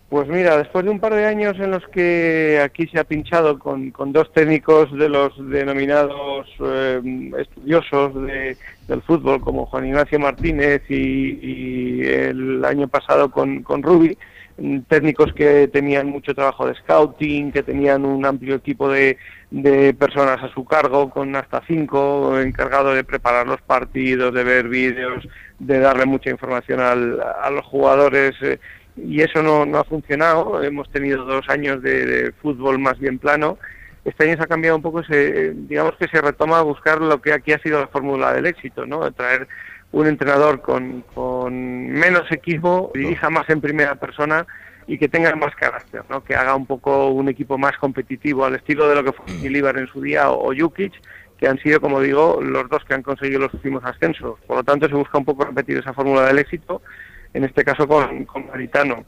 Pues mira, después de un par de años en los que aquí se ha pinchado con dos técnicos de los denominados estudiosos del fútbol, como Juan Ignacio Martínez y el año pasado con Rubi, técnicos que tenían mucho trabajo de scouting, que tenían un amplio equipo de personas a su cargo, con hasta 5, encargado de preparar los partidos, de ver vídeos, de darle mucha información a los jugadores. Y eso no ha funcionado. Hemos tenido 2 años de fútbol más bien plano. Este año se ha cambiado un poco, digamos que se retoma a buscar lo que aquí ha sido la fórmula del éxito, ¿no? Traer un entrenador con menos equipo, dirija más en primera persona y que tenga más carácter, ¿no? Que haga un poco un equipo más competitivo al estilo de lo que fue Ilibar en su día o Jukic, que han sido, como digo, los dos que han conseguido los últimos ascensos. Por lo tanto, se busca un poco repetir esa fórmula del éxito, en este caso con Garitano.